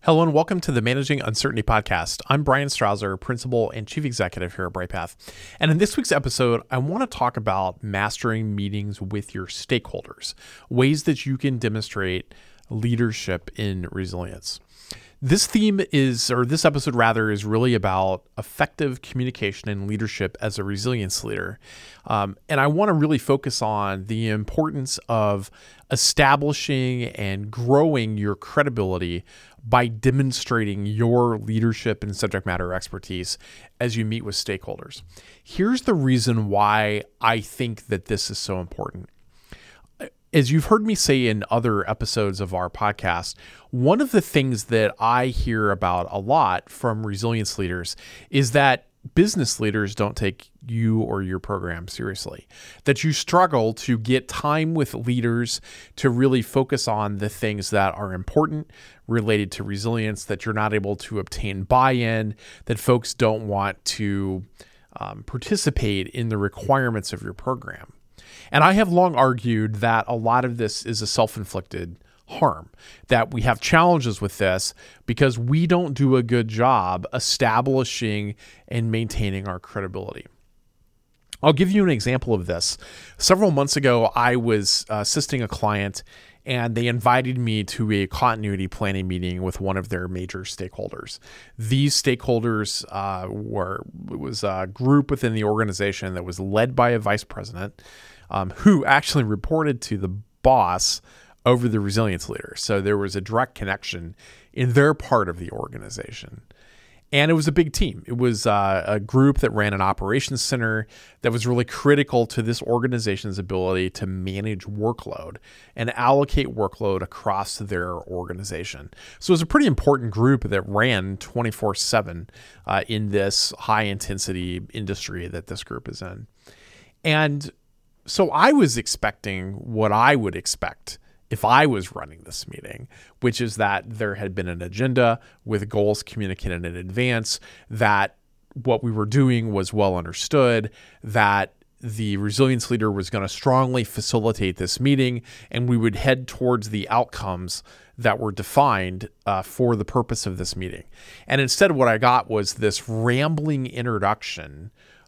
Hello and welcome to the Managing Uncertainty podcast. I'm Brian Strouser, Principal and Chief Executive here at Brightpath. And in this week's episode, I want to talk about mastering meetings with your stakeholders, ways that you can demonstrate leadership in resilience. This episode is really about effective communication and leadership as a resilience leader. And I want to really focus on the importance of establishing and growing your credibility by demonstrating your leadership and subject matter expertise as you meet with stakeholders. Here's the reason why I think that this is so important. As you've heard me say in other episodes of our podcast, one of the things that I hear about a lot from resilience leaders is that business leaders don't take you or your program seriously, that you struggle to get time with leaders to really focus on the things that are important related to resilience, that you're not able to obtain buy-in, that folks don't want to participate in the requirements of your program. And I have long argued that a lot of this is a self-inflicted harm, that we have challenges with this because we don't do a good job establishing and maintaining our credibility. I'll give you an example of this. Several months ago, I was assisting a client and they invited me to a continuity planning meeting with one of their major stakeholders. These stakeholders was a group within the organization that was led by a vice president who actually reported to the boss over the resilience leader. So there was a direct connection in their part of the organization. And it was a big team. It was a group that ran an operations center that was really critical to this organization's ability to manage workload and allocate workload across their organization. So it was a pretty important group that ran 24/7 in this high-intensity industry that this group is in. And so I was expecting what I would expect if I was running this meeting, which is that there had been an agenda with goals communicated in advance, that what we were doing was well understood, that the resilience leader was going to strongly facilitate this meeting, and we would head towards the outcomes that were defined for the purpose of this meeting. And instead, what I got was this rambling introduction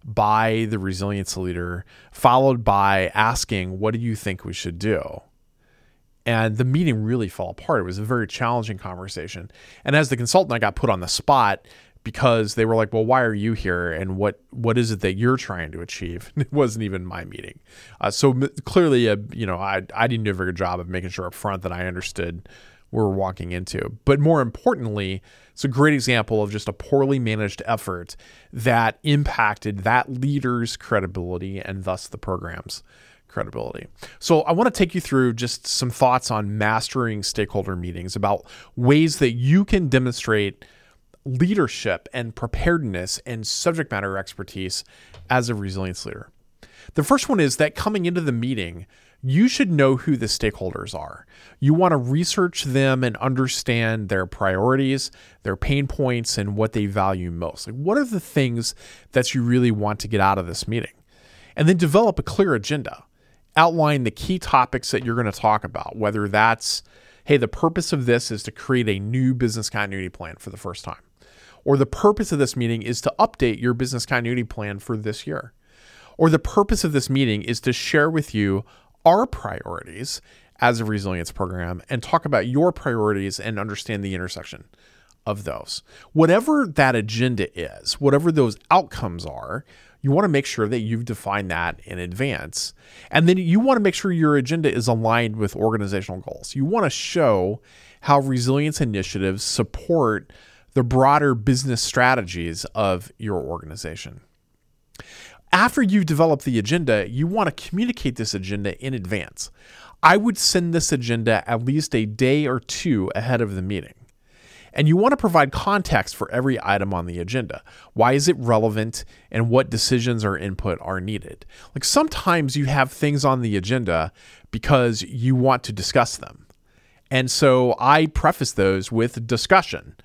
by the resilience leader, followed by asking, "What do you think we should do?" And the meeting really fell apart. It was a very challenging conversation. And as the consultant, I got put on the spot because they were like, "Well, why are you here? And what is it that you're trying to achieve?" It wasn't even my meeting. So clearly, I didn't do a very good job of making sure up front that I understood what we're walking into. But more importantly, it's a great example of just a poorly managed effort that impacted that leader's credibility and thus the program's credibility. So I want to take you through just some thoughts on mastering stakeholder meetings, about ways that you can demonstrate leadership and preparedness and subject matter expertise as a resilience leader. The first one is that coming into the meeting, you should know who the stakeholders are. You want to research them and understand their priorities, their pain points, and what they value most. Like, what are the things that you really want to get out of this meeting? And then develop a clear agenda. Outline the key topics that you're going to talk about, whether that's, hey, the purpose of this is to create a new business continuity plan for the first time, or the purpose of this meeting is to update your business continuity plan for this year, or the purpose of this meeting is to share with you our priorities as a resilience program and talk about your priorities and understand the intersection of those. Whatever that agenda is, whatever those outcomes are, you want to make sure that you've defined that in advance. And then you want to make sure your agenda is aligned with organizational goals. You want to show how resilience initiatives support the broader business strategies of your organization. After you've developed the agenda, you want to communicate this agenda in advance. I would send this agenda at least a day or two ahead of the meeting. And you want to provide context for every item on the agenda. Why is it relevant and what decisions or input are needed? Like, sometimes you have things on the agenda because you want to discuss them. And so I preface those with discussion,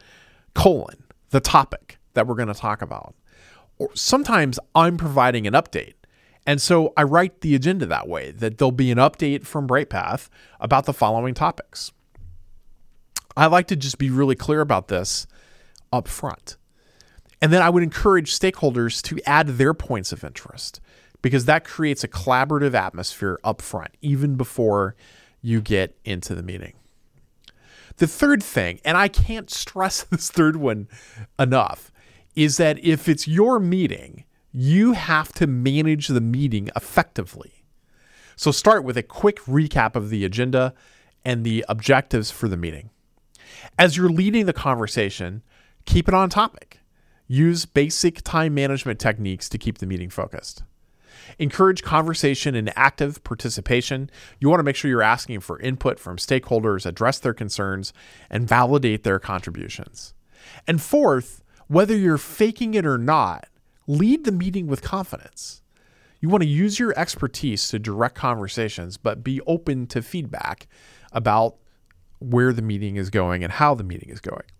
the topic that we're going to talk about. Or sometimes I'm providing an update. And so I write the agenda that way, that there'll be an update from Brightpath about the following topics. I like to just be really clear about this up front. And then I would encourage stakeholders to add their points of interest, because that creates a collaborative atmosphere up front, even before you get into the meeting. The third thing, and I can't stress this third one enough, is that if it's your meeting, you have to manage the meeting effectively. So start with a quick recap of the agenda and the objectives for the meeting. As you're leading the conversation, keep it on topic. Use basic time management techniques to keep the meeting focused. Encourage conversation and active participation. You want to make sure you're asking for input from stakeholders, address their concerns, and validate their contributions. And fourth, whether you're faking it or not, lead the meeting with confidence. You want to use your expertise to direct conversations, but be open to feedback about where the meeting is going and how the meeting is going.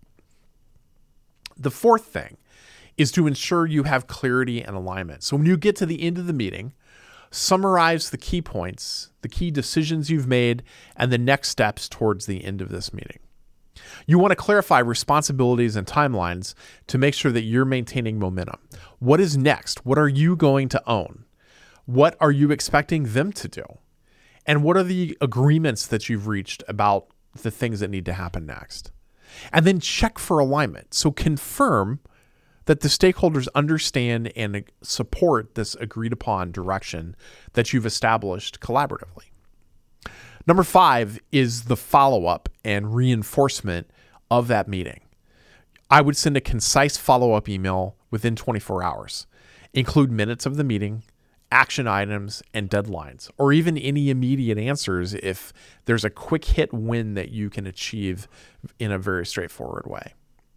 The fourth thing is to ensure you have clarity and alignment. So when you get to the end of the meeting, summarize the key points, the key decisions you've made, and the next steps towards the end of this meeting. You want to clarify responsibilities and timelines to make sure that you're maintaining momentum. What is next? What are you going to own? What are you expecting them to do? And what are the agreements that you've reached about the things that need to happen next? And then check for alignment. So confirm that the stakeholders understand and support this agreed upon direction that you've established collaboratively. Number 5 is the follow-up and reinforcement of that meeting. I would send a concise follow-up email within 24 hours. Include minutes of the meeting, action items, and deadlines, or even any immediate answers if there's a quick hit win that you can achieve in a very straightforward way.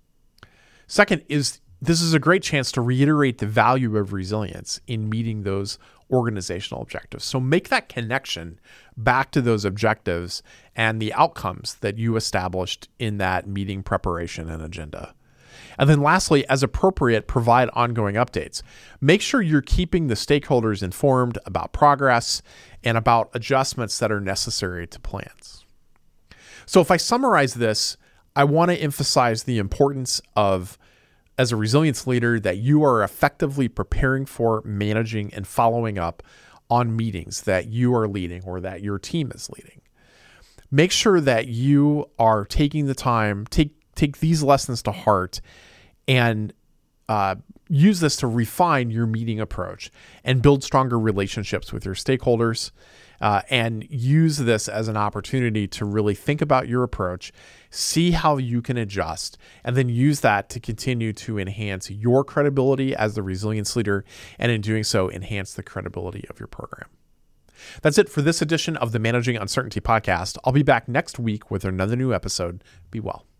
Second is, this is a great chance to reiterate the value of resilience in meeting those organizational objectives. So make that connection back to those objectives and the outcomes that you established in that meeting preparation and agenda. And then lastly, as appropriate, provide ongoing updates. Make sure you're keeping the stakeholders informed about progress and about adjustments that are necessary to plans. So if I summarize this, I want to emphasize the importance of, as a resilience leader, that you are effectively preparing for, managing, and following up on meetings that you are leading or that your team is leading. Make sure that you are taking the time, take these lessons to heart and use this to refine your meeting approach and build stronger relationships with your stakeholders, and use this as an opportunity to really think about your approach, see how you can adjust, and then use that to continue to enhance your credibility as the resilience leader, and in doing so, enhance the credibility of your program. That's it for this edition of the Managing Uncertainty podcast. I'll be back next week with another new episode. Be well.